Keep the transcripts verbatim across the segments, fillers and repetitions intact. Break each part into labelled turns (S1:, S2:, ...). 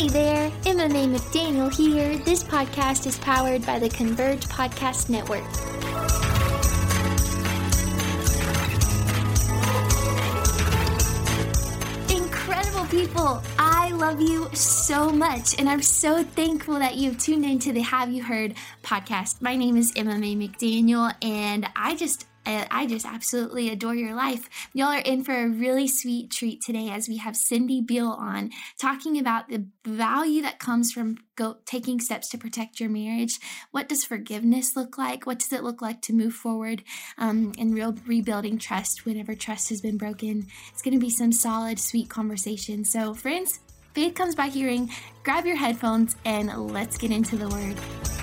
S1: Hey there, M M A McDaniel here. This podcast is powered by the Converge Podcast Network. Incredible people, I love you so much, and I'm so thankful that you've tuned into the Have You Heard podcast. My name is M M A McDaniel, and I just I just absolutely adore your life. Y'all are in for a really sweet treat today as we have Cindy Beal on, talking about the value that comes from go, taking steps to protect your marriage. What does forgiveness look like? What does it look like to move forward um, and real rebuilding trust whenever trust has been broken? It's going to be some solid, sweet conversation. So friends, faith comes by hearing. Grab your headphones and let's get into the word.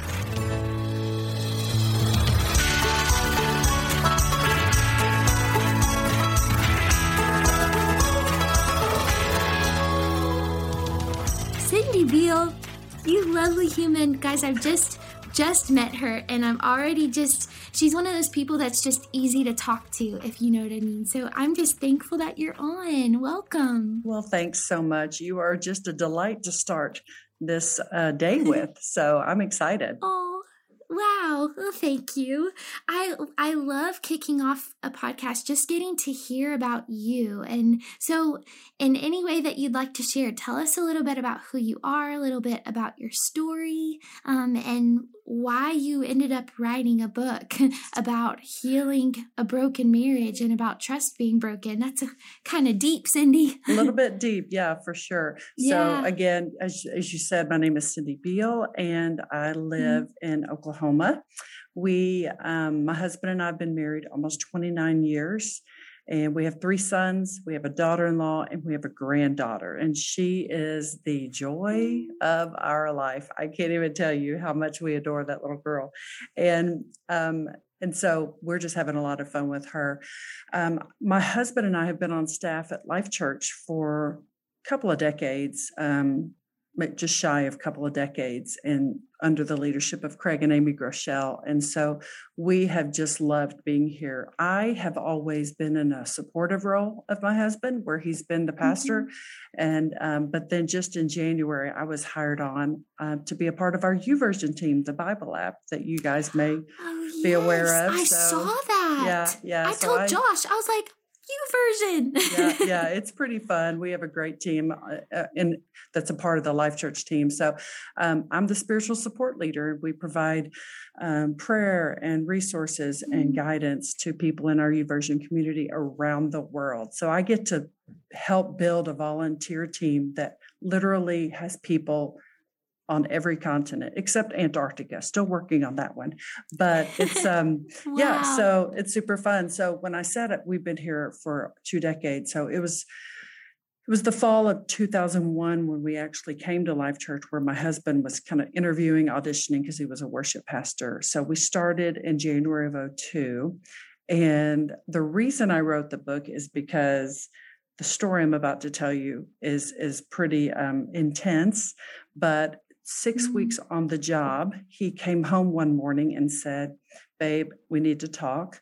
S1: Cindy Beal, you lovely human. Guys, I've just just met her and I'm already just, she's one of those people that's just easy to talk to, if you know what I mean. So I'm just thankful that you're on. Welcome.
S2: Well, thanks so much. You are just a delight to start this uh, day with. So I'm excited.
S1: Oh, wow. Well, thank you. I I love kicking off a podcast, just getting to hear about you. And so in any way that you'd like to share, tell us a little bit about who you are, a little bit about your story, um, and why you ended up writing a book about healing a broken marriage and about trust being broken. That's a kind of deep, Cindy.
S2: A little bit deep. Yeah, for sure.
S1: Yeah.
S2: So again, as, as you said, my name is Cindy Beal and I live mm-hmm. in Oklahoma. We, um, my husband and I have been married almost twenty-nine years. And we have three sons, we have a daughter-in-law, and we have a granddaughter. And she is the joy of our life. I can't even tell you how much we adore that little girl. And um, and so we're just having a lot of fun with her. Um, my husband and I have been on staff at Life Church for a couple of decades, um, just shy of a couple of decades, and under the leadership of Craig and Amy Groeschel. And so we have just loved being here. I have always been in a supportive role of my husband, where he's been the pastor. Mm-hmm. And um, but then just in January, I was hired on uh, to be a part of our YouVersion team, the Bible app that you guys may
S1: oh,
S2: be
S1: yes,
S2: aware of.
S1: I
S2: so,
S1: saw that.
S2: Yeah, yeah.
S1: I
S2: so
S1: told
S2: I,
S1: Josh, I was like, YouVersion.
S2: yeah, yeah, it's pretty fun. We have a great team, uh, and that's a part of the Life Church team. So um, I'm the spiritual support leader. We provide um, prayer and resources mm-hmm. and guidance to people in our YouVersion community around the world. So I get to help build a volunteer team that literally has people on every continent except Antarctica. Still working on that one, but it's um wow. yeah. So it's super fun. So when I said it, we've been here for two decades. So it was it was the fall of two thousand one when we actually came to Life Church, where my husband was kind of interviewing, auditioning because he was a worship pastor. So we started in January of oh two, and the reason I wrote the book is because the story I'm about to tell you is is pretty um, intense, but Six mm-hmm. weeks on the job, he came home one morning and said, "Babe, we need to talk."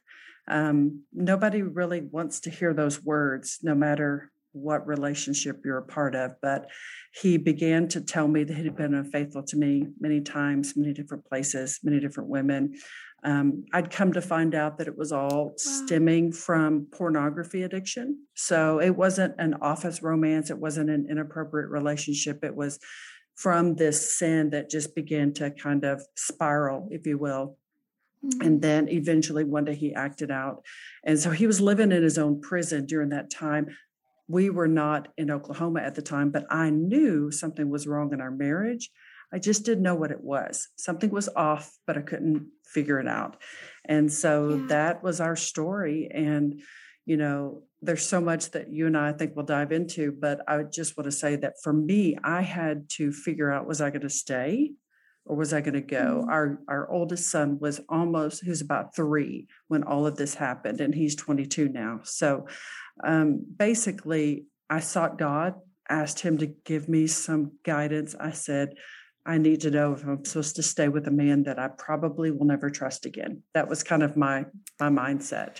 S2: Um, nobody really wants to hear those words, no matter what relationship you're a part of. But he began to tell me that he'd been unfaithful to me many times, many different places, many different women. Um, I'd come to find out that it was all wow. stemming from pornography addiction. So it wasn't an office romance. It wasn't an inappropriate relationship. It was from this sin that just began to kind of spiral, if you will. Mm-hmm. And then eventually one day he acted out. And so he was living in his own prison during that time. We were not in Oklahoma at the time, but I knew something was wrong in our marriage. I just didn't know what it was. Something was off, but I couldn't figure it out. And so yeah. that was our story. And, you know, there's so much that you and I, I think we'll dive into, but I just want to say that for me, I had to figure out, was I going to stay or was I going to go? Mm-hmm. Our our oldest son was almost, he was about three when all of this happened, and he's twenty-two now. So um, basically, I sought God, asked him to give me some guidance. I said, I need to know if I'm supposed to stay with a man that I probably will never trust again. That was kind of my my mindset.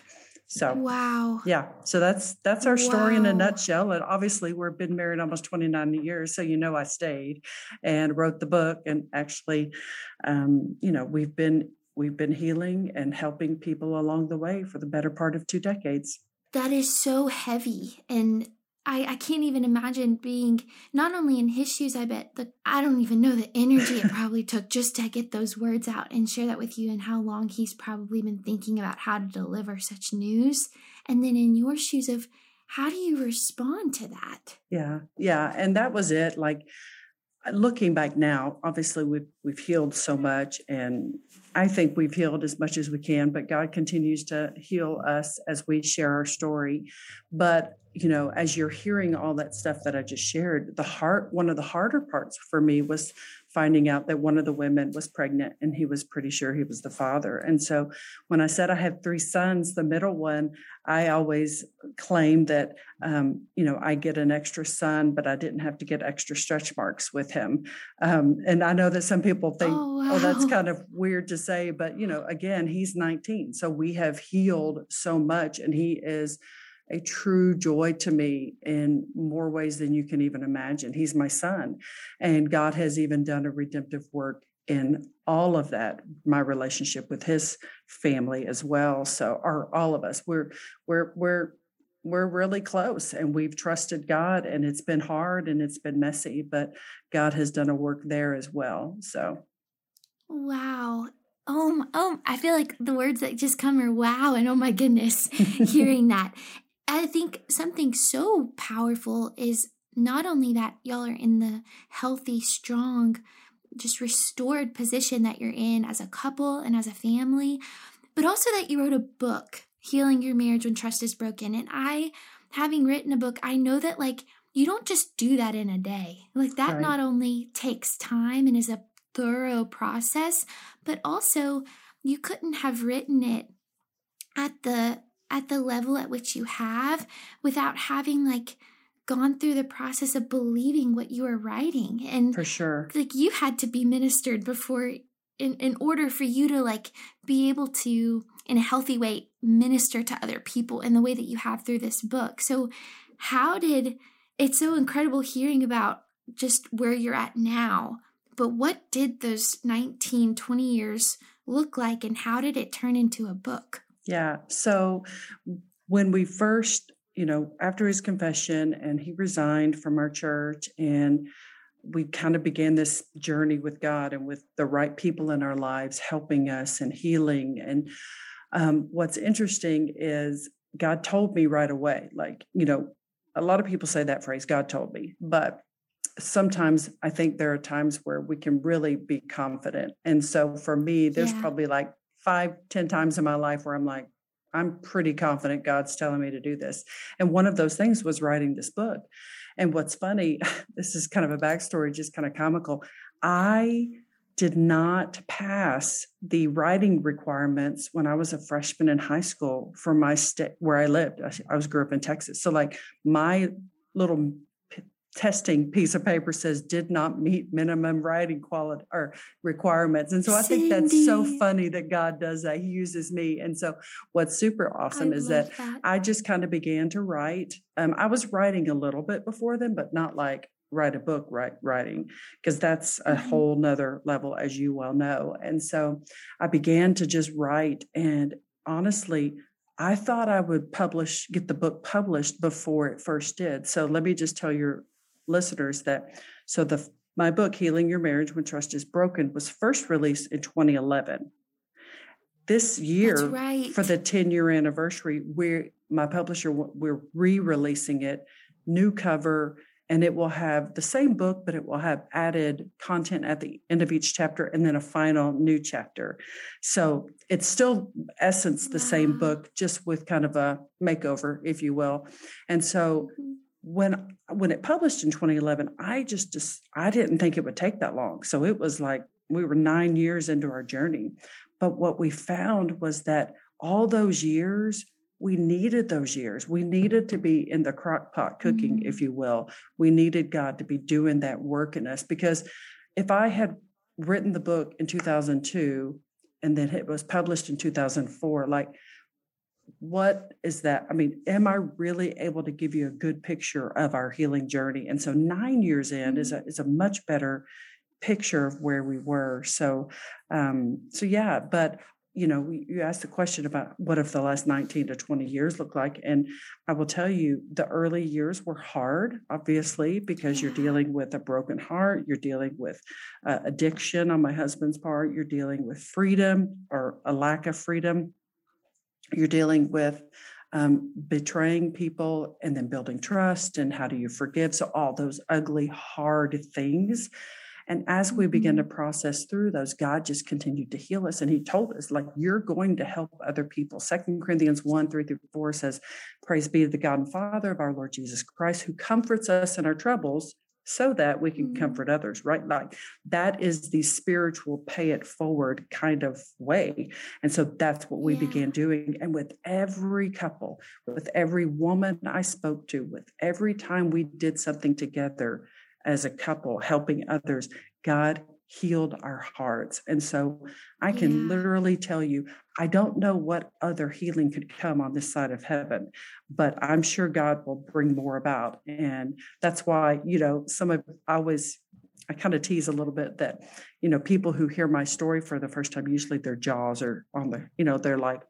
S2: So,
S1: wow.
S2: yeah. So that's that's our story in a
S1: Wow.
S2: nutshell. And obviously, we've been married almost twenty-nine years, so you know I stayed and wrote the book. And actually, um, you know, we've been we've been healing and helping people along the way for the better part of two decades.
S1: That is so heavy. And I, I can't even imagine being not only in his shoes, I bet the I don't even know the energy it probably took just to get those words out and share that with you, and how long he's probably been thinking about how to deliver such news. And then in your shoes of how do you respond to that?
S2: Yeah, yeah, and that was it. Like looking back now, obviously we've we've healed so much, and I think we've healed as much as we can, but God continues to heal us as we share our story. But, you know, as you're hearing all that stuff that I just shared, the heart, one of the harder parts for me was finding out that one of the women was pregnant and he was pretty sure he was the father. And so when I said I had three sons, the middle one, I always claimed that, um, you know, I get an extra son, but I didn't have to get extra stretch marks with him. Um, and I know that some people think,
S1: Oh, wow.
S2: oh, that's kind of weird to say, but, you know, again, he's nineteen. So we have healed so much, and he is a true joy to me in more ways than you can even imagine. He's my son, and God has even done a redemptive work in all of that, my relationship with his family as well. So, or all of us, we're, we're, we're, we're really close, and we've trusted God, and it's been hard and it's been messy, but God has done a work there as well. So,
S1: Wow. Oh, m- oh, I feel like the words that just come are wow and oh my goodness, hearing that. I think something so powerful is not only that y'all are in the healthy, strong, just restored position that you're in as a couple and as a family, but also that you wrote a book, Healing Your Marriage When Trust is Broken. And I, having written a book, I know that like you don't just do that in a day. Like that
S2: right.
S1: not only takes time and is a thorough process, but also you couldn't have written it at the at the level at which you have without having like gone through the process of believing what you were writing. And
S2: For sure.
S1: like you had to be ministered before in, in order for you to like be able to in a healthy way minister to other people in the way that you have through this book. So how did it's so incredible hearing about just where you're at now, but what did those nineteen, twenty years look like, and how did it turn into a book?
S2: Yeah. So when we first, you know, after his confession and he resigned from our church, and we kind of began this journey with God and with the right people in our lives, helping us and healing. And um, what's interesting is God told me right away, like, you know, a lot of people say that phrase, God told me, but sometimes I think there are times where we can really be confident. And so for me, there's
S1: Yeah.
S2: probably like five, ten times in my life where I'm like, I'm pretty confident God's telling me to do this. And one of those things was writing this book. And what's funny, this is kind of a backstory, just kind of comical. I did not pass the writing requirements when I was a freshman in high school for my state where I lived. I, I was grew up in Texas. So like my little p- testing piece of paper says did not meet minimum writing quality or requirements. And so I think that's so
S1: Cindy,
S2: funny that God does that. He uses me. And so what's super
S1: I
S2: awesome is that
S1: love that.
S2: I just kind of began to write. Um, I was writing a little bit before then, but not like write a book write, writing, because that's a
S1: Mhm.
S2: whole nother level, as you well know. And so I began to just write. And honestly, I thought I would publish, get the book published before it first did. So let me just tell your listeners that, so the my book, Healing Your Marriage When Trust is Broken, was first released in twenty eleven. This
S1: That's
S2: year,
S1: right.
S2: for the ten year anniversary, we're my publisher, we're re-releasing it, new cover, and it will have the same book, but it will have added content at the end of each chapter and then a final new chapter. So it's still essence the same
S1: Wow.
S2: book, just with kind of a makeover, if you will. And so
S1: Mhm.
S2: when when it published in twenty eleven, I just just I didn't think it would take that long. So it was like we were nine years into our journey. But what we found was that all those years, we needed those years. We needed to be in the crock pot cooking,
S1: Mm.
S2: if you will. We needed God to be doing that work in us. Because if I had written the book in two thousand two and then it was published in two thousand four, like what is that? I mean, am I really able to give you a good picture of our healing journey? And so nine years in is a is a much better picture of where we were. So, um, so yeah, but you know, we, you asked the question about what if the last nineteen to twenty years look like, and I will tell you, the early years were hard, obviously, because
S1: Yeah.
S2: you're dealing with a broken heart, you're dealing with uh, addiction on my husband's part, you're dealing with freedom or a lack of freedom, you're dealing with um, betraying people and then building trust, and how do you forgive? So all those ugly, hard things. And as we began to
S1: Mhm.
S2: process through those, God just continued to heal us. And he told us, like, you're going to help other people. Second Corinthians one, three through four says, praise be to the God and Father of our Lord Jesus Christ, who comforts us in our troubles so that we can
S1: Mhm.
S2: comfort others, right? Like that is the spiritual pay it forward kind of way. And so that's what we
S1: Yeah.
S2: began doing. And with every couple, with every woman I spoke to, with every time we did something together, as a couple, helping others, God healed our hearts. And so I can
S1: Yeah.
S2: literally tell you, I don't know what other healing could come on this side of heaven, but I'm sure God will bring more about. And that's why, you know, some of I always I kind of tease a little bit that, you know, people who hear my story for the first time, usually their jaws are on the, you know, they're like,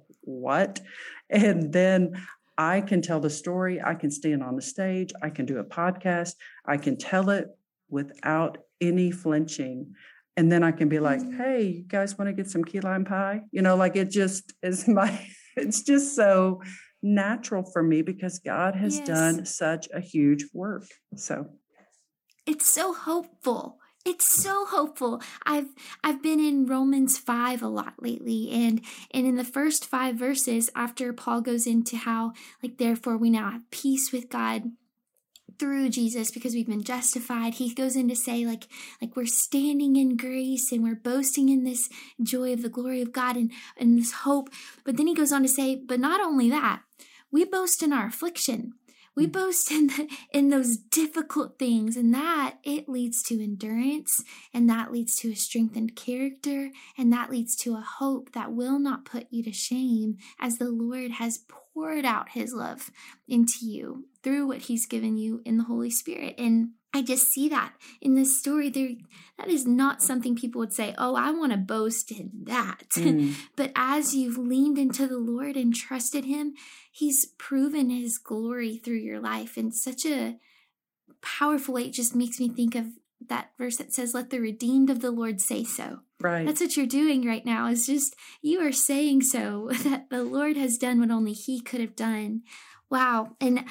S2: what? And then I can tell the story. I can stand on the stage. I can do a podcast. I can tell it without any flinching. And then I can be like,
S1: Mhm.
S2: hey, you guys want to get some key lime pie? You know, like it just is my, it's just so natural for me because God has
S1: Yes.
S2: done such a huge work. So,
S1: It's so hopeful. It's so hopeful. I've I've been in Romans five a lot lately, and and in the first five verses after Paul goes into how, like, therefore we now have peace with God through Jesus because we've been justified. He goes in to say, like like we're standing in grace and we're boasting in this joy of the glory of God, and and this hope. But then he goes on to say, but not only that, we boast in our affliction. We
S2: mm,
S1: boast in the, in those difficult things, and that it leads to endurance, and that leads to a strengthened character, and that leads to a hope that will not put you to shame, as the Lord has poured out his love into you through what he's given you in the Holy Spirit. And I just see that in this story. There, that is not something people would say, oh, I want to boast in that.
S2: mm,
S1: But as you've leaned into the Lord and trusted him, he's proven his glory through your life in such a powerful way. It just makes me think of that verse that says, let the redeemed of the Lord say so.
S2: right.
S1: That's what you're doing right now, is just you are saying so, that the Lord has done what only he could have done. Wow. And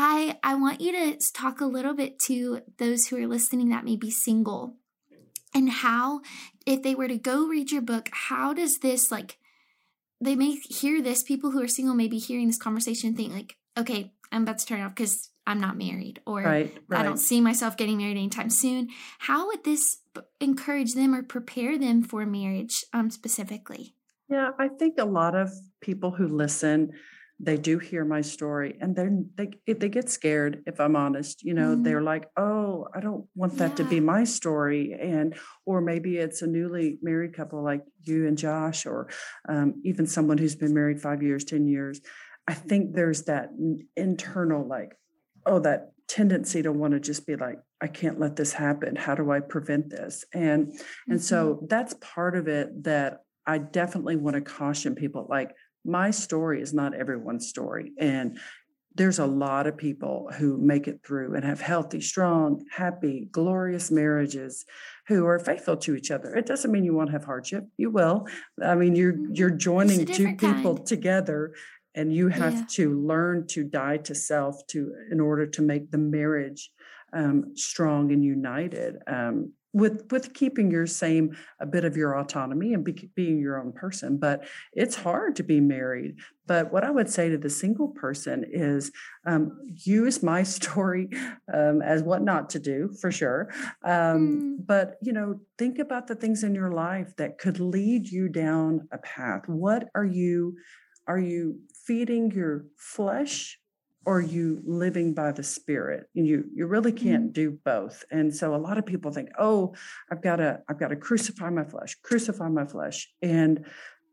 S1: I I want you to talk a little bit to those who are listening that may be single, and how, if they were to go read your book, how does this, like, they may hear this, people who are single may be hearing this conversation and think like, okay, I'm about to turn it off because I'm not married, or
S2: Right,
S1: I don't
S2: right.
S1: see myself getting married anytime soon. How would this b- encourage them or prepare them for marriage um, specifically?
S2: Yeah, I think a lot of people who listen, they do hear my story, and then they if they get scared, if I'm honest. You know, they're
S1: Mm,
S2: like, "Oh, I don't want that to be
S1: yeah.
S2: my story." And or maybe it's a newly married couple like you and Josh, or um, even someone who's been married five years, ten years. I think there's that n- internal, like, oh, that tendency to want to just be like, I can't let this happen. How do I prevent this? And and
S1: Mm-hmm.
S2: so that's part of it that I definitely want to caution people. Like, my story is not everyone's story. And there's a lot of people who make it through and have healthy, strong, happy, glorious marriages who are faithful to each other. It doesn't mean you won't have hardship. You will. I mean, you're
S1: Mm-hmm.
S2: you're
S1: Just a
S2: joining two
S1: different
S2: people
S1: kind.
S2: together, and you have
S1: Yeah.
S2: to learn to die to self to in order to make the marriage um, strong and united. Um, with with keeping your same a bit of your autonomy and be, being your own person. But it's hard to be married. But what I would say to the single person is um, use my story um, as what not to do, for sure. Um,
S1: Mm,
S2: but, you know, think about the things in your life that could lead you down a path. What are you, are you feeding your flesh, or are you living by the spirit? And you, you really
S1: mm,
S2: can't do both. And so a lot of people think, oh, I've got to, I've got to crucify my flesh, crucify my flesh. And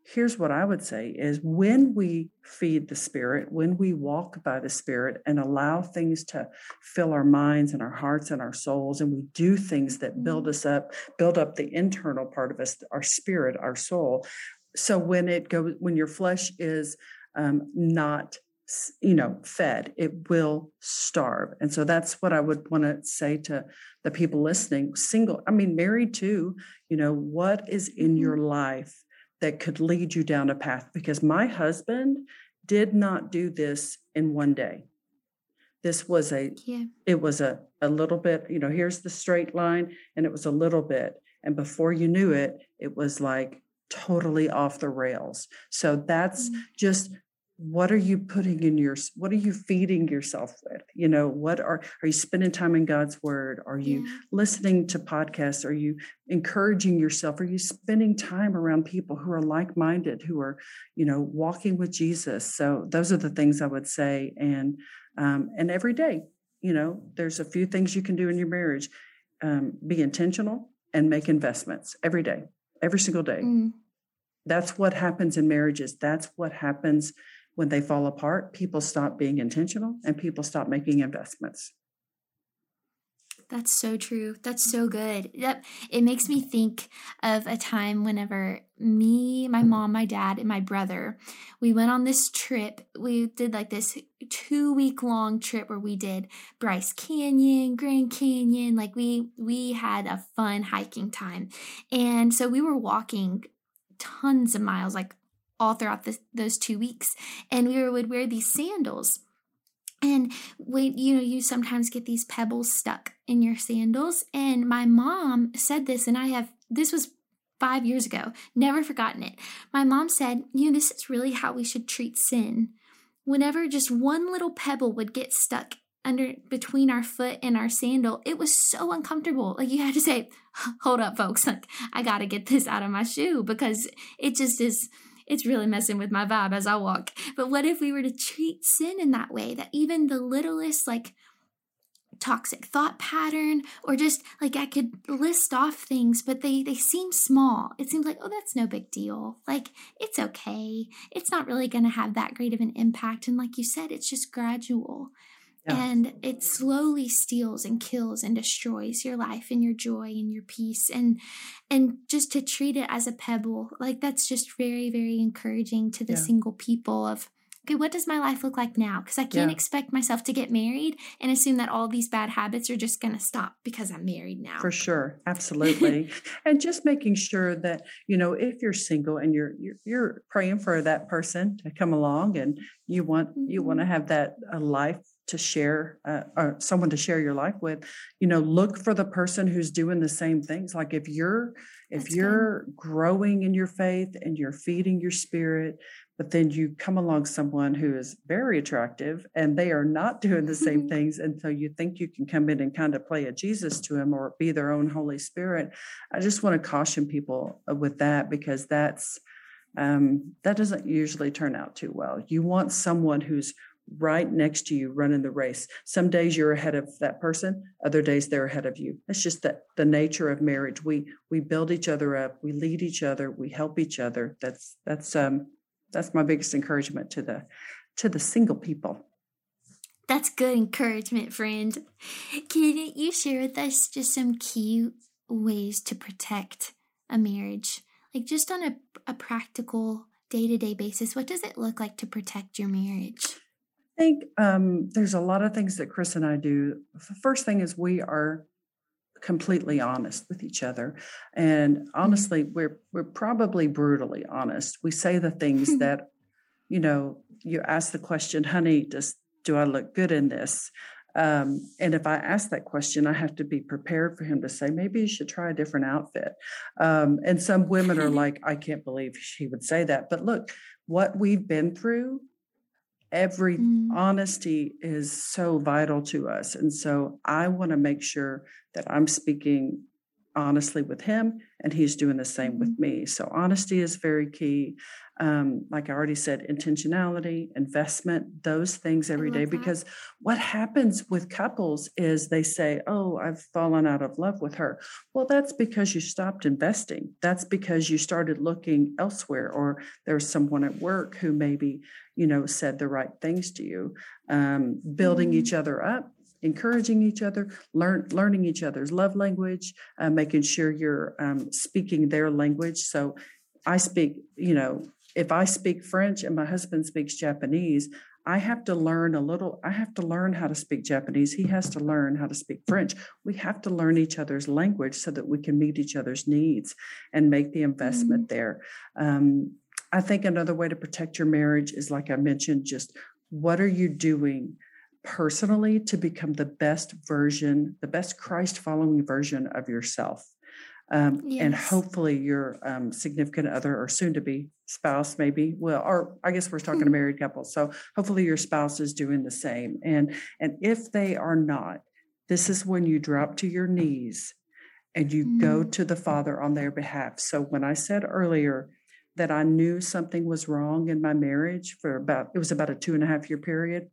S2: here's what I would say is when we feed the Spirit, when we walk by the Spirit and allow things to fill our minds and our hearts and our souls, and we do things that build us up, build up the internal part of us, our spirit, our soul. So when it goes, when your flesh is um, not, you know, fed, it will starve. And so that's what I would want to say to the people listening, single, I mean, married too, you know, what is in your life that could lead you down a path? Because my husband did not do this in one day. This was a, yeah. it was a, a little bit, you know, here's the straight line, and it was a little bit. And before you knew it, it was like totally off the rails. So that's mm-hmm. just, what are you putting in your, what are you feeding yourself with? You know, what are, are you spending time in God's word? Are you yeah. listening to podcasts? Are you encouraging yourself? Are you spending time around people who are like-minded, who are, you know, walking with Jesus? So those are the things I would say. And, um, and every day, you know, there's a few things you can do in your marriage. Um, be intentional and make investments every day, every single day. Mm. That's what happens in marriages. That's what happens when they fall apart. People stop being intentional and people stop making investments.
S1: That's so true. That's so good. Yep. It makes me think of a time whenever me, my mom, my dad, and my brother, we went on this trip. We did like this two week long trip where we did Bryce Canyon, Grand Canyon. Like we, we had a fun hiking time. And so we were walking tons of miles, like all throughout this, those two weeks. And we would wear these sandals. And when, you know, you sometimes get these pebbles stuck in your sandals. And my mom said this, and I have, this was five years ago, never forgotten it. My mom said, you know, this is really how we should treat sin. Whenever just one little pebble would get stuck under between our foot and our sandal, it was so uncomfortable. Like you had to say, hold up, folks, like I got to get this out of my shoe because it just is, it's really messing with my vibe as I walk. But what if we were to treat sin in that way, that even the littlest like toxic thought pattern, or just like I could list off things, but they, they seem small. It seems like, oh, that's no big deal. Like, it's okay. It's not really going to have that great of an impact. And like you said, it's just gradual. Yeah. And it slowly steals and kills and destroys your life and your joy and your peace. And and just to treat it as a pebble, like that's just very, very encouraging to the yeah. single people of, okay, what does my life look like now? Because I can't yeah. expect myself to get married and assume that all these bad habits are just going to stop because I'm married now.
S2: For sure. Absolutely. And just making sure that, you know, if you're single and you're, you're, you're praying for that person to come along and you want, mm-hmm. you want to have that a life to share, uh, or someone to share your life with, you know, look for the person who's doing the same things. Like if you're, if That's you're good. growing in your faith and you're feeding your spirit, but then you come along someone who is very attractive and they are not doing the same things. And so you think you can come in and kind of play a Jesus to them or be their own Holy Spirit. I just want to caution people with that, because that's, um, that doesn't usually turn out too well. You want someone who's right next to you running the race. Some days you're ahead of that person, other days they're ahead of you. It's just that the nature of marriage. We we build each other up, we lead each other, we help each other. That's that's um that's my biggest encouragement to the to the single people.
S1: That's good encouragement, friend. Can you share with us just some key ways to protect a marriage? Like just on a, a practical day-to-day basis, what does it look like to protect your marriage?
S2: I think um, there's a lot of things that Chris and I do. The first thing is we are completely honest with each other. And honestly, we're we're probably brutally honest. We say the things that, you know, you ask the question, honey, does do I look good in this? Um, and if I ask that question, I have to be prepared for him to say, maybe you should try a different outfit. Um, and some women are like, I can't believe she would say that. But look, what we've been through, every mm. honesty is so vital to us. And so I want to make sure that I'm speaking honestly with him, and he's doing the same with me. So honesty is very key. Um, like I already said, intentionality, investment, those things every day. Because what happens with couples is they say, oh, I've fallen out of love with her. Well, that's because you stopped investing. That's because you started looking elsewhere, or there's someone at work who maybe, you know, said the right things to you. Um, building mm-hmm. each other up, encouraging each other, learn, learning each other's love language, uh, making sure you're um, speaking their language. So I speak, you know, if I speak French and my husband speaks Japanese, I have to learn a little, I have to learn how to speak Japanese. He has to learn how to speak French. We have to learn each other's language so that we can meet each other's needs and make the investment mm-hmm. there. Um, I think another way to protect your marriage is, like I mentioned, just what are you doing personally to become the best version, the best Christ-following version of yourself? Um, yes. And hopefully your um, significant other or soon-to-be spouse, maybe, well, or I guess we're talking to married couples. So hopefully your spouse is doing the same. And, and if they are not, this is when you drop to your knees and you mm. go to the Father on their behalf. So when I said earlier that I knew something was wrong in my marriage for about, it was about a two and a half year period,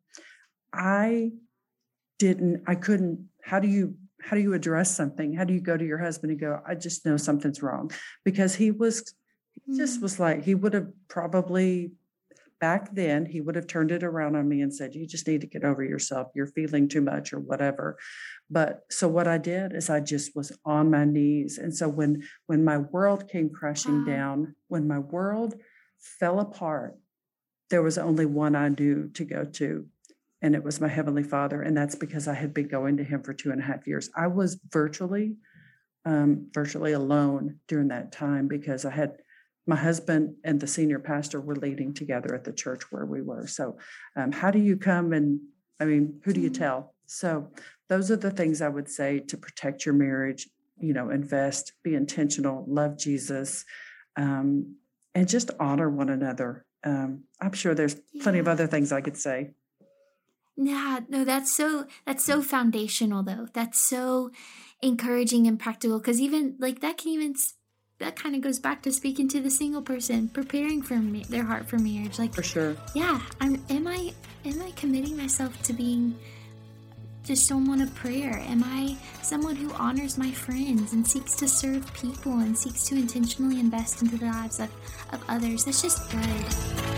S2: I didn't, I couldn't, how do you How do you address something? How do you go to your husband and go, I just know something's wrong? Because he was, he just was like, he would have probably, back then, he would have turned it around on me and said, you just need to get over yourself. You're feeling too much or whatever. But so what I did is I just was on my knees. And so when, when my world came crashing wow. down, when my world fell apart, there was only one I knew to go to. And it was my Heavenly Father. And that's because I had been going to him for two and a half years. I was virtually, um, virtually alone during that time because I had my husband and the senior pastor were leading together at the church where we were. So um, how do you come and, I mean, who do you tell? So those are the things I would say to protect your marriage, you know, invest, be intentional, love Jesus, um, and just honor one another. Um, I'm sure there's plenty yeah. of other things I could say.
S1: Yeah, no, that's so, that's so foundational though. That's so encouraging and practical. Cause even like that can even, that kind of goes back to speaking to the single person, preparing for ma- their heart for marriage. Like,
S2: for sure.
S1: Yeah. I'm, am I, am I committing myself to being just someone of prayer? Am I someone who honors my friends and seeks to serve people and seeks to intentionally invest into the lives of, of others? That's just good.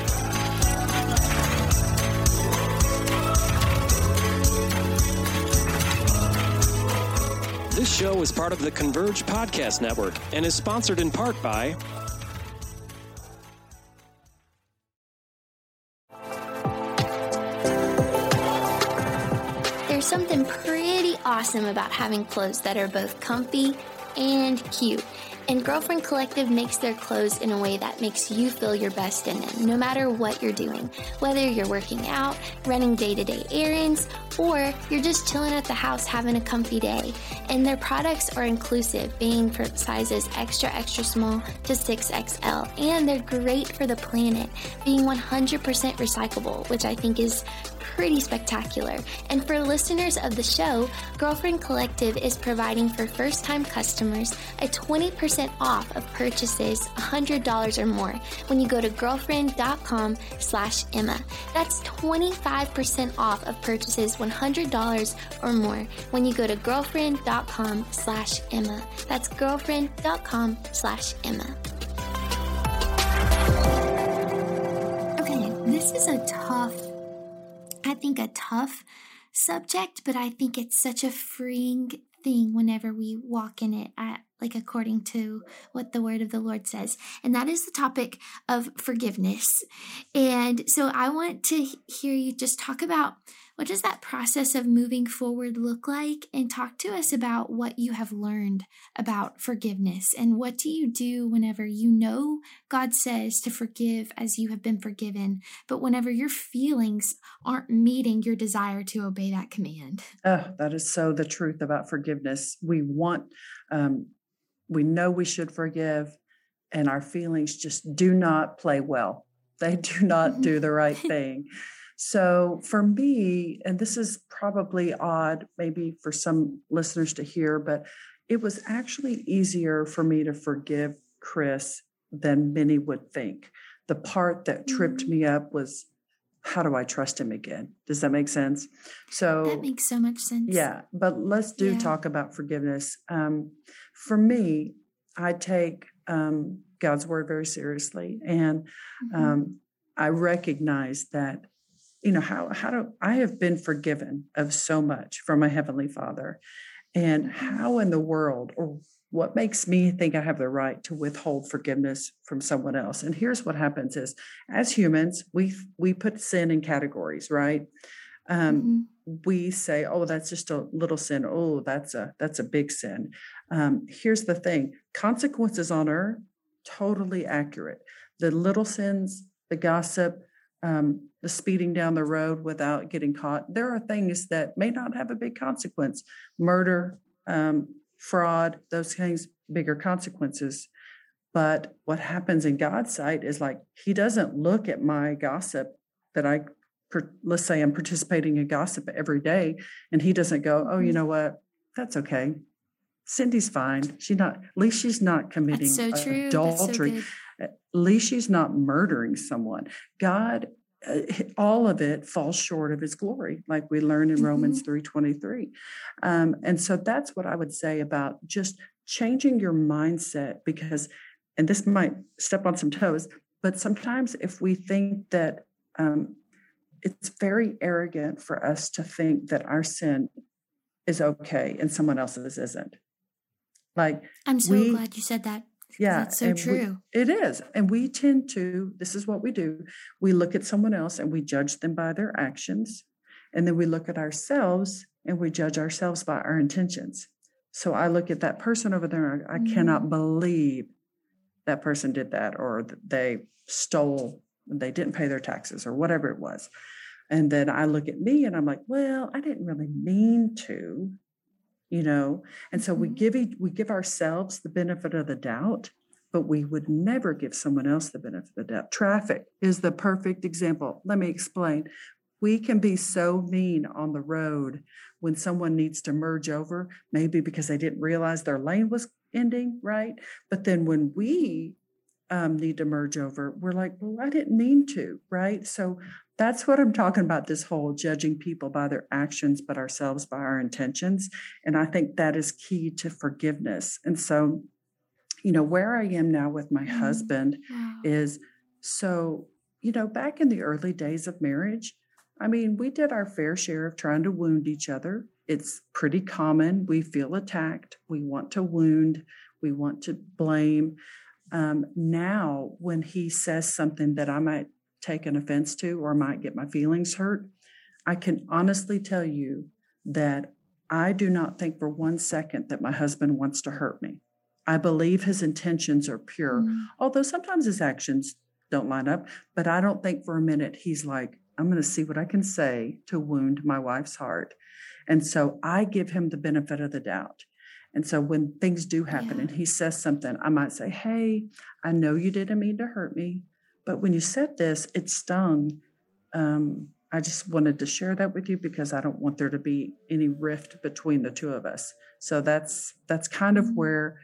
S3: This show is part of the Converge Podcast Network and is sponsored in part by
S1: There's something pretty awesome about having clothes that are both comfy and cute. And Girlfriend Collective makes their clothes in a way that makes you feel your best in them, no matter what you're doing. Whether you're working out, running day-to-day errands, or you're just chilling at the house having a comfy day. And their products are inclusive, being for sizes extra, extra small to six X L. And they're great for the planet, being one hundred percent recyclable, which I think is pretty spectacular. And for listeners of the show, Girlfriend Collective is providing for first-time customers a twenty percent off of purchases one hundred dollars or more when you go to girlfriend.com slash Emma. That's twenty-five percent off of purchases one hundred dollars or more when you go to girlfriend.com slash Emma. That's girlfriend.com slash Emma. Okay, this is a tough, I think a tough subject, but I think it's such a freeing thing whenever we walk in it at like according to what the word of the Lord says. And that is the topic of forgiveness. And so I want to hear you just talk about what does that process of moving forward look like, and talk to us about what you have learned about forgiveness and what do you do whenever you know God says to forgive as you have been forgiven, but whenever your feelings aren't meeting your desire to obey that command.
S2: Oh, that is so the truth about forgiveness. We want, um, we know we should forgive, and our feelings just do not play well. They do not do the right thing. So for me, and this is probably odd, maybe for some listeners to hear, but it was actually easier for me to forgive Chris than many would think. The part that tripped
S1: Mm-hmm.
S2: me up was, how do I trust him again? Does that make sense? So
S1: That makes so much sense.
S2: yeah, but let's do
S1: Yeah.
S2: talk about forgiveness. Um, for me, I take um, God's word very seriously, and
S1: Mhm.
S2: um, I recognize that, you know, how how do I have been forgiven of so much from my Heavenly Father, and
S1: Mhm.
S2: how in the world, or what makes me think I have the right to withhold forgiveness from someone else? And here's what happens: is as humans, we we put sin in categories, right? Um,
S1: Mhm.
S2: we say, "Oh, that's just a little sin. Oh, that's a that's a big sin." Um, here's the thing: consequences on earth, totally accurate. The little sins, the gossip, um, the speeding down the road without getting caught. There are things that may not have a big consequence. Murder, um, fraud, those things, bigger consequences. But what happens in God's sight is, like, He doesn't look at my gossip that I, let's say I'm participating in gossip every day, and He doesn't go, "Oh, you
S1: Mhm.
S2: know what? That's okay. Cindy's fine. She's not, at least she's not
S1: That's
S2: committing
S1: so true. That's so
S2: adultery.
S1: good.
S2: At least she's not murdering someone." God, uh, all of it falls short of His glory, like we learn in Romans
S1: Mhm.
S2: three twenty-three. Um, and so that's what I would say about just changing your mindset, because, and this might step on some toes, but sometimes if we think that, um, it's very arrogant for us to think that our sin is okay and someone else's isn't. Like
S1: I'm so
S2: we,
S1: glad you said that because
S2: yeah,
S1: that's so
S2: and we,
S1: true.
S2: it is. And we tend to, this is what we do. We look at someone else and we judge them by their actions. And then we look at ourselves and we judge ourselves by our intentions. So I look at that person over there, I
S1: Mm.
S2: cannot believe that person did that, or that they stole, they didn't pay their taxes, or whatever it was. And then I look at me and I'm like, well, I didn't really mean to, you know. And so we
S1: Mhm.
S2: give e- we give ourselves the benefit of the doubt, but we would never give someone else the benefit of the doubt. Traffic is the perfect example. Let me explain. We can be so mean on the road when someone needs to merge over, maybe because they didn't realize their lane was ending, right? But then when we um, need to merge over, we're like, well, I didn't mean to, right? So that's what I'm talking about, this whole judging people by their actions, but ourselves by our intentions. And I think that is key to forgiveness. And so, you know, where I am now with my
S1: Mm.
S2: husband
S1: Wow.
S2: is, so, you know, back in the early days of marriage, I mean, we did our fair share of trying to wound each other. It's pretty common. We feel attacked. We want to wound. We want to blame. Um, now, when he says something that I might take an offense to or might get my feelings hurt, I can honestly tell you that I do not think for one second that my husband wants to hurt me. I believe his intentions are pure,
S1: Mm.
S2: although sometimes his actions don't line up. But I don't think for a minute he's like, I'm going to see what I can say to wound my wife's heart. And so I give him the benefit of the doubt. And so when things do happen
S1: Yeah.
S2: and he says something, I might say, hey, I know you didn't mean to hurt me, but when you said this, it stung. Um, I just wanted to share that with you because I don't want there to be any rift between the two of us. So that's that's kind of
S1: Mm.
S2: where,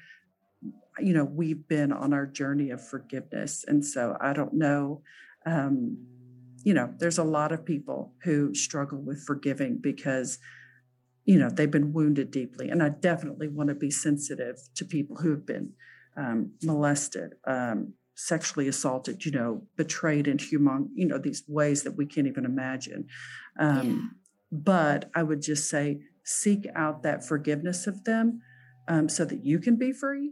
S2: you know, we've been on our journey of forgiveness. And so I don't know, um, you know, there's a lot of people who struggle with forgiving because, you know, they've been wounded deeply. And I definitely want to be sensitive to people who have been um, molested, um, sexually assaulted, you know, betrayed in human, you know, these ways that we can't even imagine. Um,
S1: Yeah.
S2: But I would just say, seek out that forgiveness of them um, so that you can be free.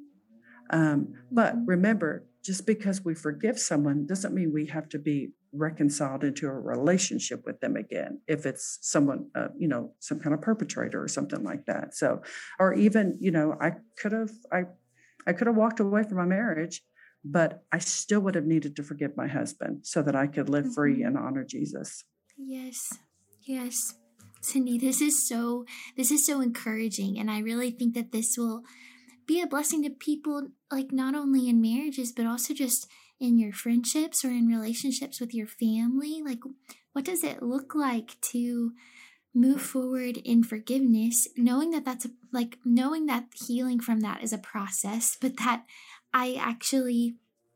S2: Um, but
S1: Mhm.
S2: remember, just because we forgive someone doesn't mean we have to be reconciled into a relationship with them again. If it's someone, uh, you know, some kind of perpetrator or something like that. So, or even, you know, I could have, I, I could have walked away from my marriage, but I still would have needed to forgive my husband so that I could live free
S1: Mhm.
S2: and honor Jesus.
S1: Yes. Yes. Cindy, this is so this is so encouraging, and I really think that this will be a blessing to people, like not only in marriages but also just in your friendships or in relationships with your family. Like, what does it look like to move forward in forgiveness, knowing that that's a, like knowing that healing from that is a process, but that I actually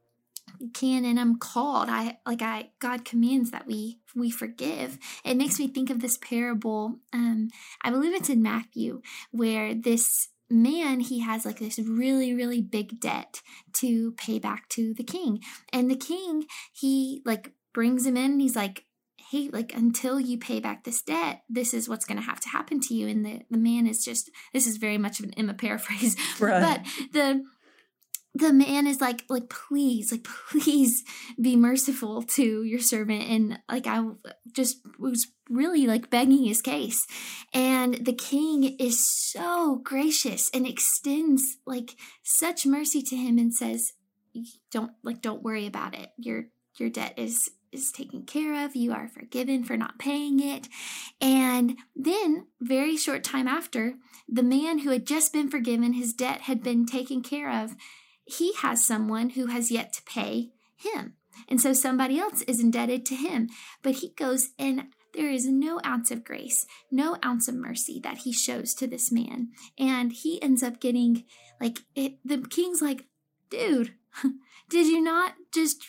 S1: can and I'm called. I like I God commands that we we forgive. It makes me think of this parable. Um, I believe it's in Matthew, where this man, he has like this really, really big debt to pay back to the king. And the king, he like brings him in and he's like, hey, like until you pay back this debt, this is what's going to have to happen to you. And the, the man is just, this is very much of an Emma paraphrase,
S2: Right.
S1: but the the man is like, like, please, like, please be merciful to your servant. And like, I just was really like begging his case. And the king is so gracious and extends like such mercy to him and says, don't like, don't worry about it. Your, your debt is, is taken care of. You are forgiven for not paying it. And then very short time after, the man who had just been forgiven, his debt had been taken care of, he has someone who has yet to pay him. And so somebody else is indebted to him. But he goes and there is no ounce of grace, no ounce of mercy that he shows to this man. And he ends up getting like, it, the king's like, dude, did you not just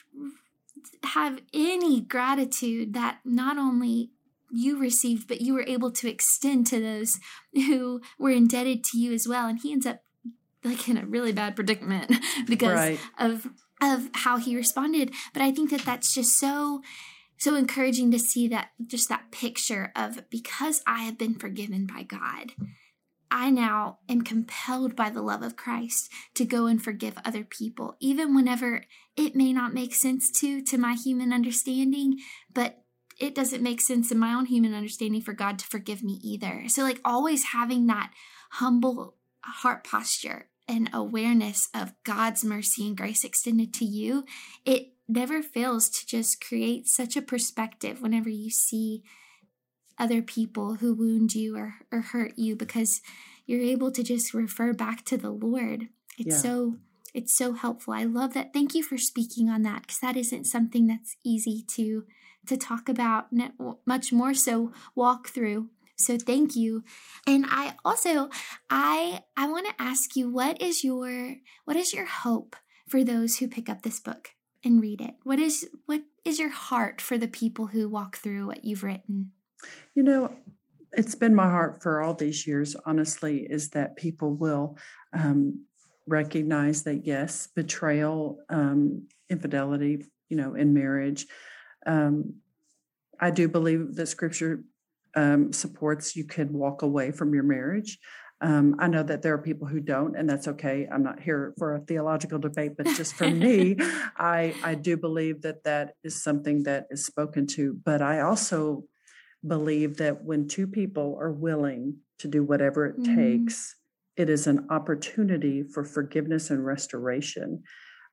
S1: have any gratitude that not only you received, but you were able to extend to those who were indebted to you as well? And he ends up like in a really bad predicament because
S2: Right.
S1: of of how he responded. But I think that that's just so, so encouraging to see that, just that picture of, because I have been forgiven by God, I now am compelled by the love of Christ to go and forgive other people, even whenever it may not make sense to, to my human understanding, but it doesn't make sense in my own human understanding for God to forgive me either. So like always having that humble heart posture and awareness of God's mercy and grace extended to you, it never fails to just create such a perspective whenever you see other people who wound you or, or hurt you, because you're able to just refer back to the Lord. It's
S2: Yeah.
S1: so it's so helpful. I love that. Thank you for speaking on that, because that isn't something that's easy to to talk about, much more so walk through. So thank you. And I also, I I want to ask you, what is your what is your hope for those who pick up this book and read it? What is what is your heart for the people who walk through what you've written?
S2: You know, it's been my heart for all these years, honestly, is that people will um, recognize that, yes, betrayal, um, infidelity, you know, in marriage. Um, I do believe that Scripture Um, supports you can walk away from your marriage. Um, I know that there are people who don't, and that's okay. I'm not here for a theological debate, but just for me, I, I do believe that that is something that is spoken to. But I also believe that when two people are willing to do whatever it
S1: Mm.
S2: takes, it is an opportunity for forgiveness and restoration.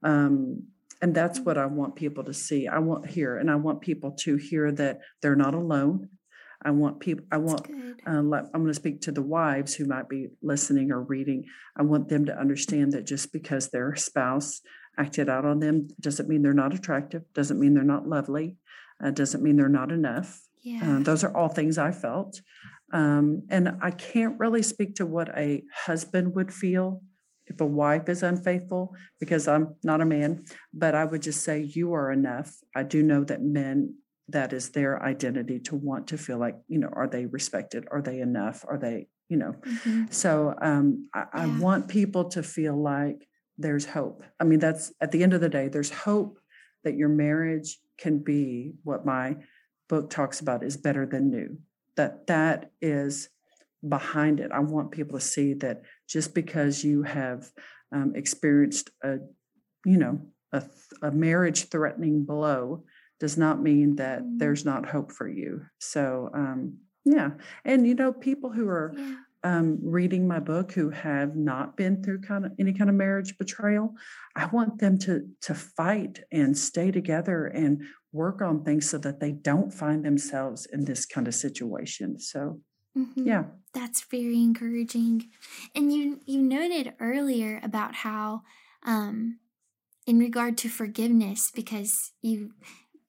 S2: Um, and that's what I want people to see. I want here, and I want people to hear that they're not alone. I want people, I want,
S1: Good.
S2: uh, let- I'm going to speak to the wives who might be listening or reading. I want them to understand that just because their spouse acted out on them doesn't mean they're not attractive, doesn't mean they're not lovely, uh, doesn't mean they're not enough.
S1: Yeah.
S2: Uh, those are all things I felt. Um, and I can't really speak to what a husband would feel if a wife is unfaithful, because I'm not a man, but I would just say you are enough. I do know that men, that is their identity to want to feel like, you know, are they respected? Are they enough? Are they, you know,
S1: Mm-hmm.
S2: so um, I, I
S1: Yeah.
S2: want people to feel like there's hope. I mean, that's at the end of the day, there's hope that your marriage can be what my book talks about is better than new, that that is behind it. I want people to see that just because you have um, experienced a, you know, a, a marriage threatening blow does not mean that
S1: Mm.
S2: there's not hope for you. So, um, yeah. And, you know, people who are
S1: Yeah.
S2: um, reading my book who have not been through kind of any kind of marriage betrayal, I want them to, to fight and stay together and work on things so that they don't find themselves in this kind of situation. So,
S1: Mm-hmm.
S2: yeah.
S1: That's very encouraging. And you you noted earlier about how, um, in regard to forgiveness, because you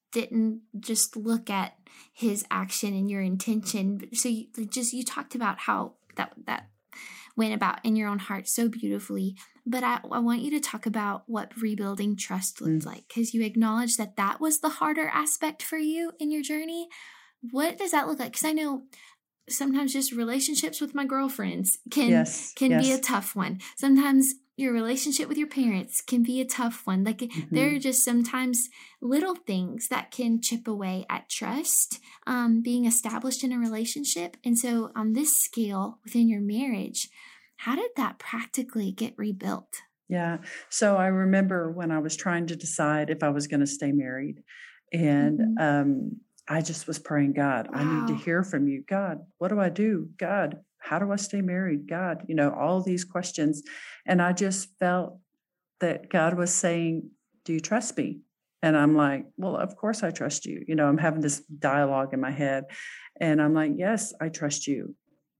S1: didn't just look at his action and your intention. So you just, you talked about how that, that went about in your own heart so beautifully. But I, I want you to talk about what rebuilding trust looked mm. like, because you acknowledged that that was the harder aspect for you in your journey. What does that look like? Because I know sometimes just relationships with my girlfriends can,
S2: yes,
S1: can
S2: yes.
S1: be a tough one. Sometimes your relationship with your parents can be a tough one. Like mm-hmm. there are just sometimes little things that can chip away at trust um, being established in a relationship. And so on this scale within your marriage, how did that practically get rebuilt?
S2: Yeah. So I remember when I was trying to decide if I was going to stay married, and mm-hmm. um, I just was praying, God, wow. I need to hear from you. God, what do I do? God, how do I stay married? God, you know, all these questions. And I just felt that God was saying, do you trust me? And I'm like, well, of course I trust you. You know, I'm having this dialogue in my head, and I'm like, yes, I trust you.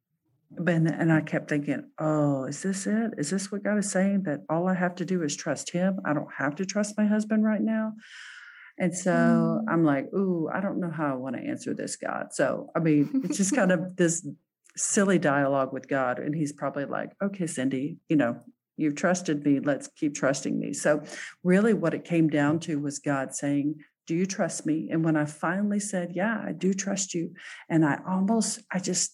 S2: But, and I kept thinking, oh, is this it? Is this what God is saying? That all I have to do is trust him? I don't have to trust my husband right now. And so mm. I'm like, ooh, I don't know how I want to answer this, God. So, I mean, it's just kind of this silly dialogue with God. And he's probably like, okay, Cindy, you know, you've trusted me. Let's keep trusting me. So really what it came down to was God saying, do you trust me? And when I finally said, yeah, I do trust you. And I almost, I just,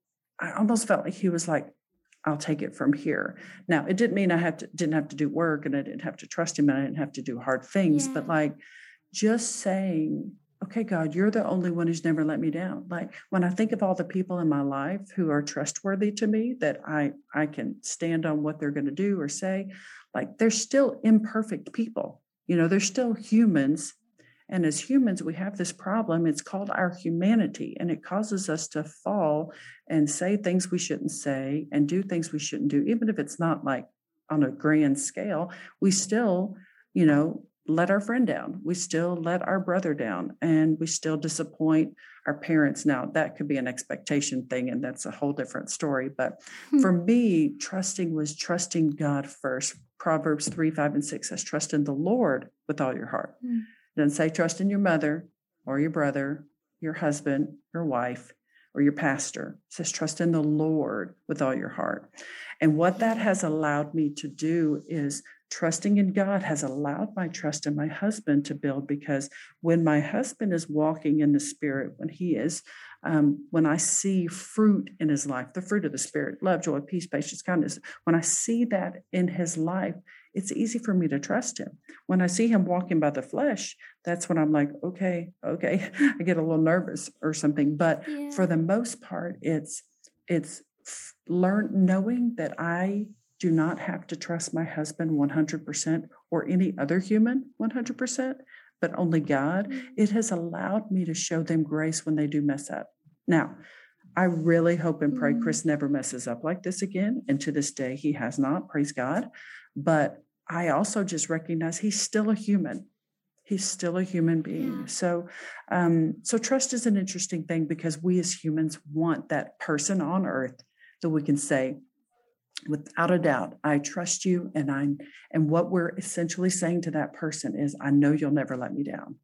S2: I almost felt like he was like, I'll take it from here. Now, it didn't mean I had to, didn't have to do work, and I didn't have to trust him, and I didn't have to do hard things, yeah. but like just saying, okay, God, you're the only one who's never let me down. Like when I think of all the people in my life who are trustworthy to me, that I, I can stand on what they're going to do or say, like they're still imperfect people. You know, they're still humans. And as humans, we have this problem. It's called our humanity, and it causes us to fall and say things we shouldn't say and do things we shouldn't do. Even if it's not like on a grand scale, we still, you know, let our friend down. We still let our brother down, and we still disappoint our parents. Now, that could be an expectation thing, and that's a whole different story. But hmm. for me, trusting was trusting God first. Proverbs three, five, and six says, trust in the Lord with all your heart. Hmm. It doesn't say trust in your mother or your brother, your husband, your wife, or your pastor. It says trust in the Lord with all your heart. And what that has allowed me to do is trusting in God has allowed my trust in my husband to build, because when my husband is walking in the Spirit, when he is, um, when I see fruit in his life, the fruit of the Spirit, love, joy, peace, patience, kindness, when I see that in his life, it's easy for me to trust him. When I see him walking by the flesh, that's when I'm like, okay, okay, I get a little nervous or something. But yeah. for the most part, it's it's learn knowing that I do not have to trust my husband one hundred percent or any other human one hundred percent, but only God. Mm-hmm. It has allowed me to show them grace when they do mess up. Now, I really hope and pray mm-hmm. Chris never messes up like this again. And to this day, he has not, praise God. But I also just recognize he's still a human. He's still a human being. Yeah. So, um, so trust is an interesting thing, because we as humans want that person on earth that we can say, without a doubt, I trust you. And I, and what we're essentially saying to that person is, I know you'll never let me down.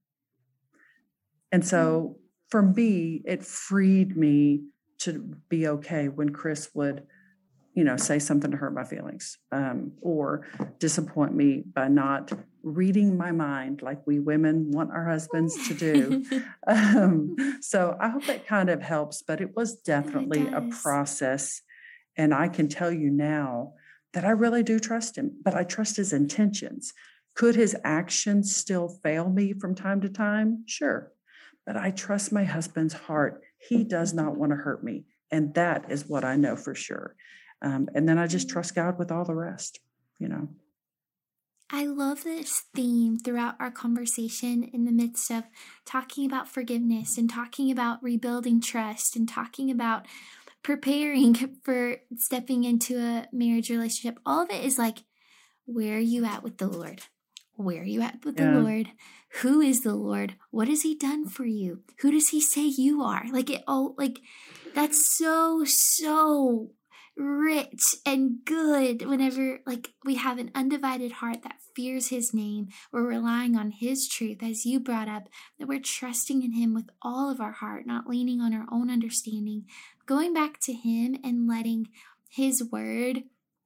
S2: And so for me, it freed me to be okay when Chris would, you know, say something to hurt my feelings, um, or disappoint me by not reading my mind like we women want our husbands to do. um, so I hope that kind of helps, but it was definitely it a process. And I can tell you now that I really do trust him, but I trust his intentions. Could his actions still fail me from time to time? Sure. But I trust my husband's heart. He does not want to hurt me. And that is what I know for sure. Um, and then I just trust God with all the rest, you know.
S1: I love this theme throughout our conversation, in the midst of talking about forgiveness and talking about rebuilding trust and talking about preparing for stepping into a marriage relationship. All of it is like, where are you at with the Lord? Where are you at with yeah. the Lord? Who is the Lord? What has he done for you? Who does he say you are? Like it all, like that's so, so rich and good whenever like we have an undivided heart that fears his name. We're relying on his truth, as you brought up, that we're trusting in him with all of our heart, not leaning on our own understanding, going back to him and letting his word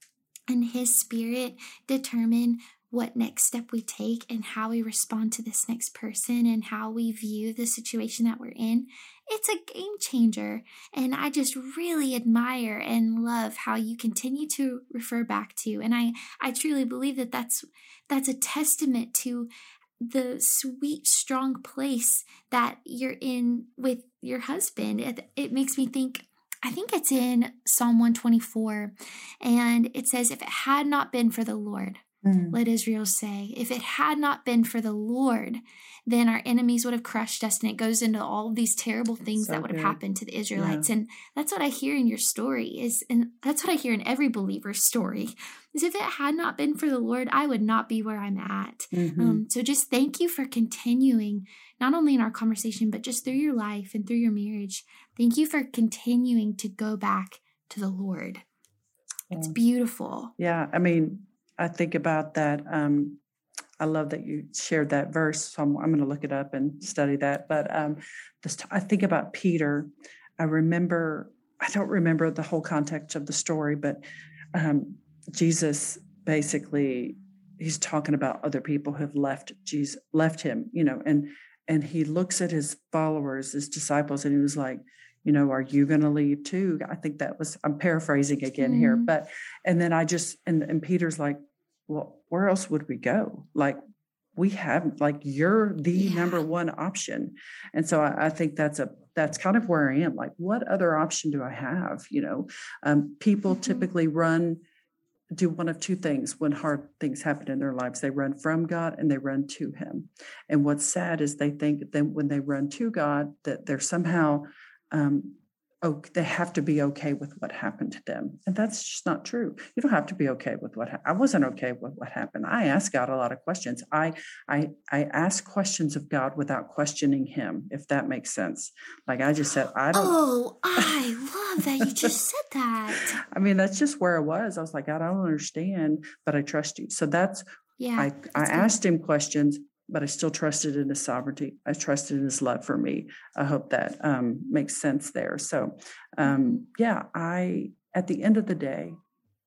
S1: and his spirit determine what next step we take and how we respond to this next person and how we view the situation that we're in. It's a game changer. And I just really admire and love how you continue to refer back to. And I, I truly believe that that's, that's a testament to the sweet, strong place that you're in with your husband. It, it makes me think, I think it's in Psalm one twenty-four, and it says, if it had not been for the Lord, Mm. let Israel say, if it had not been for the Lord, then our enemies would have crushed us. And it goes into all of these terrible things so that would good. have happened to the Israelites. Yeah. And that's what I hear in your story is, and that's what I hear in every believer's story, is if it had not been for the Lord, I would not be where I'm at. Mm-hmm. Um, so just thank you for continuing, not only in our conversation, but just through your life and through your marriage. Thank you for continuing to go back to the Lord. Yeah. It's beautiful.
S2: Yeah. I mean, I think about that. Um, I love that you shared that verse. So I'm, I'm going to look it up and study that. But um, this, I think about Peter. I remember, I don't remember the whole context of the story, but um, Jesus basically, he's talking about other people who have left Jesus, left him, you know, and, and he looks at his followers, his disciples, and he was like, you know, are you going to leave too? I think that was, I'm paraphrasing again mm. here, but, and then I just, and, and Peter's like, well, where else would we go? Like we have, like, you're the yeah. number one option. And so I, I think that's a, that's kind of where I am. Like, what other option do I have? You know, um, people mm-hmm. typically run, do one of two things when hard things happen in their lives. They run from God and they run to him. And what's sad is they think that when they run to God, that they're somehow Um, oh, they have to be okay with what happened to them. And that's just not true. You don't have to be okay with what happened. I wasn't okay with what happened. I asked God a lot of questions. I, I, I asked questions of God without questioning him, if that makes sense. Like I just said, I don't.
S1: Oh, I love that you just said that.
S2: I mean, that's just where I was. I was like, God, I don't understand, but I trust you. So that's, yeah, I, that's I asked him questions, but I still trusted in his sovereignty. I trusted in his love for me. I hope that um, makes sense there. So, um, yeah, I, at the end of the day,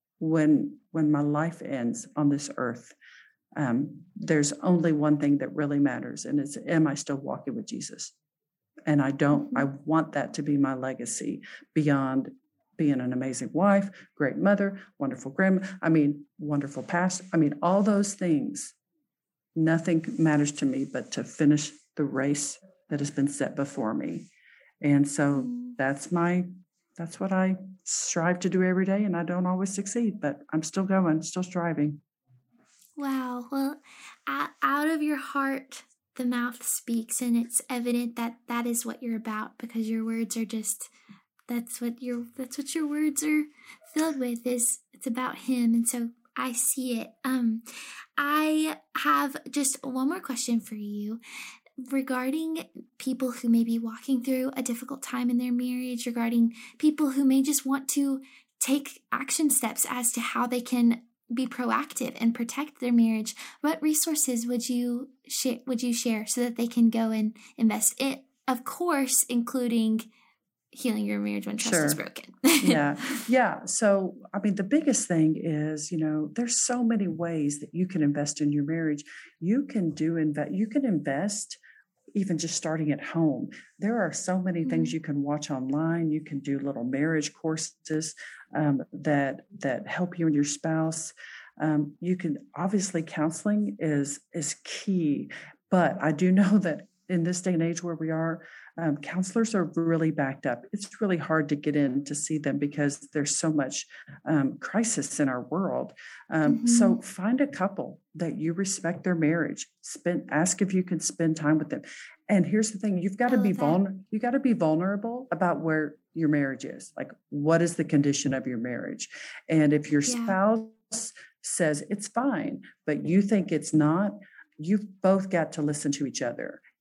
S2: when, when my life ends on this earth, um, there's only one thing that really matters. And it's, am I still walking with Jesus? And I don't, I want that to be my legacy beyond being an amazing wife, great mother, wonderful grandma. I mean, wonderful pastor. I mean, all those things. Nothing matters to me but to finish the race that has been set before me. And so that's my, that's what I strive to do every day. And I don't always succeed, but I'm still going, still striving.
S1: Wow. Well, out of your heart, the mouth speaks, and it's evident that that is what you're about, because your words are just, that's what your, that's what your words are filled with, is it's about him. And so I see it. Um, I have just one more question for you regarding people who may be walking through a difficult time in their marriage, regarding people who may just want to take action steps as to how they can be proactive and protect their marriage. What resources would you share, would you share so that they can go and invest in, of course, including healing your marriage when trust sure. is broken.
S2: yeah. Yeah. So, I mean, the biggest thing is, you know, there's so many ways that you can invest in your marriage. You can do invest, you can invest even just starting at home. There are so many mm-hmm. things you can watch online. You can do little marriage courses um, that, that help you and your spouse. Um, you can, obviously counseling is, is key, but I do know that in this day and age where we are, um, counselors are really backed up. It's really hard to get in to see them because there's so much um, crisis in our world. Um, mm-hmm. So find a couple that you respect their marriage. Spend, ask if you can spend time with them. And here's the thing: you've got to be vulnerable. You got to be vulnerable about where your marriage is. Like, what is the condition of your marriage? And if your yeah. spouse says it's fine, but you think it's not, you've both got to listen to each other.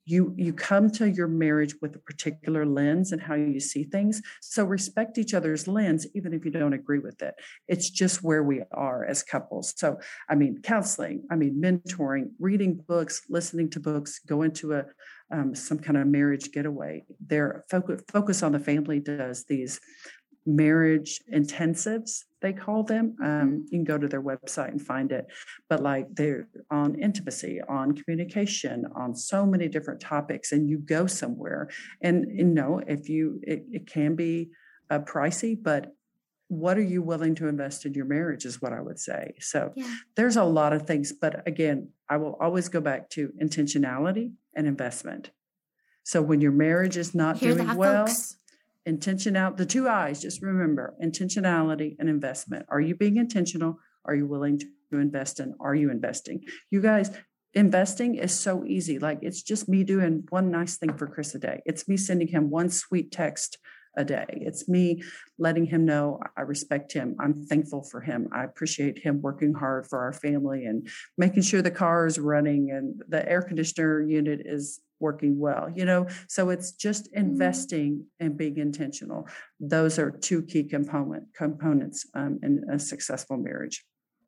S2: you you come to your marriage with a particular lens and how you see things. So respect each other's lens, even if you don't agree with it. It's just where we are as couples. So, I mean, counseling, I mean, mentoring, reading books, listening to books, going to a um, some kind of marriage getaway. Their focus, focus on the Family does these marriage intensives, they call them. Um, you can go to their website and find it. But like they're on intimacy, on communication, on so many different topics, and you go somewhere. And you know, if you, it, it can be uh, pricey, but what are you willing to invest in your marriage is what I would say. So yeah. There's a lot of things, but again, I will always go back to intentionality and investment. So when your marriage is not
S1: Hear
S2: doing
S1: that,
S2: well,
S1: folks.
S2: Intentionality, the two I's, just remember intentionality and investment. Are you being intentional? Are you willing to invest in? Are you investing? You guys, investing is so easy. Like it's just me doing one nice thing for Chris a day. It's me sending him one sweet text a day. It's me letting him know I respect him. I'm thankful for him. I appreciate him working hard for our family and making sure the car is running and the air conditioner unit is working well, you know, so it's just investing and being intentional. Those are two key component components um, in a successful marriage.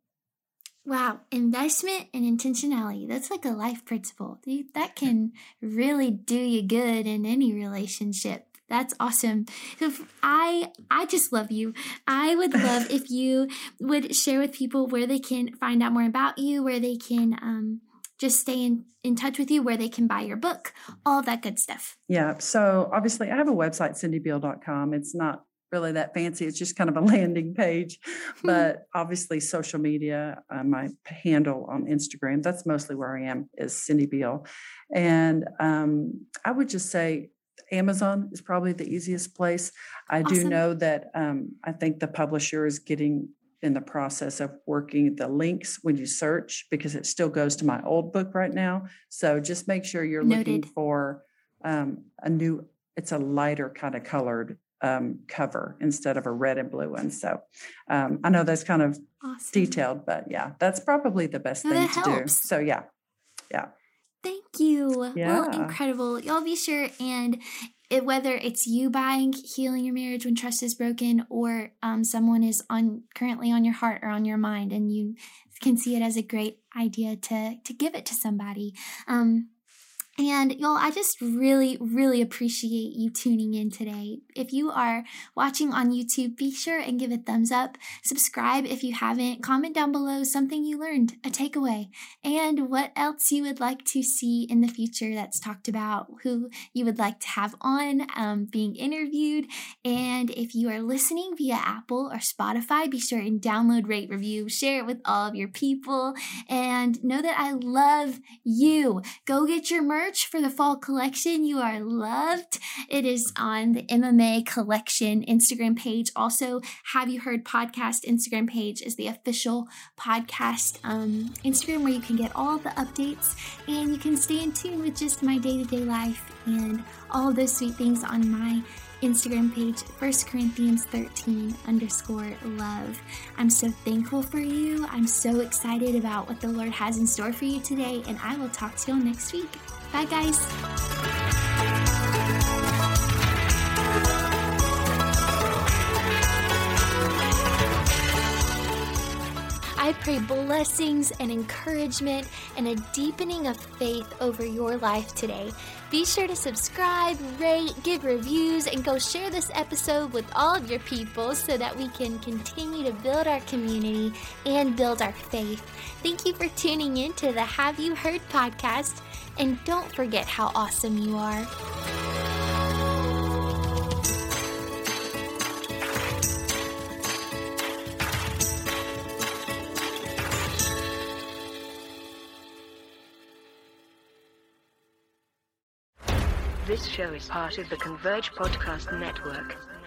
S1: Wow. Investment and intentionality. That's like a life principle. That can really do you good in any relationship. That's awesome. So I I just love you. I would love if you would share with people where they can find out more about you, where they can um, just stay in, in touch with you, where they can buy your book, all of that good stuff.
S2: Yeah. So obviously I have a website, cindy beal dot com. It's not really that fancy. It's just kind of a landing page, but obviously social media, uh, my handle on Instagram, that's mostly where I am, is Cindy Beal. And um, I would just say Amazon is probably the easiest place. I awesome. do know that um, I think the publisher is getting in the process of working the links when you search, because it still goes to my old book right now. So just make sure you're Noted. looking for um, a new, it's a lighter kind of colored um, cover instead of a red and blue one. So um, I know that's kind of awesome. detailed, but yeah, that's probably the best no, thing to helps. do. So yeah, yeah.
S1: Thank you.
S2: Yeah.
S1: Well, incredible. Y'all be sure and it, whether it's you buying Healing Your Marriage When Trust is Broken, or um, someone is on currently on your heart or on your mind, and you can see it as a great idea to to give it to somebody. Um, And y'all, I just really, really appreciate you tuning in today. If you are watching on YouTube, be sure and give a thumbs up. Subscribe if you haven't. Comment down below something you learned, a takeaway, and what else you would like to see in the future that's talked about, who you would like to have on um, being interviewed. And if you are listening via Apple or Spotify, be sure and download, rate, review, share it with all of your people, and know that I love you. Go get your merch for the fall collection. You are loved. It is on the M M A collection Instagram page. Also, Have You Heard podcast Instagram page is the official podcast um, Instagram, where you can get all the updates and you can stay in tune with just my day-to-day life and all of those sweet things on my Instagram page, First Corinthians thirteen underscore love. I'm so thankful for you. I'm so excited about what the Lord has in store for you today, and I will talk to you all next week. Bye, guys. I pray blessings and encouragement and a deepening of faith over your life today. Be sure to subscribe, rate, give reviews, and go share this episode with all of your people so that we can continue to build our community and build our faith. Thank you for tuning in to the Have You Heard podcast, and don't forget how awesome you are.
S4: This show is part of the Converge Podcast Network.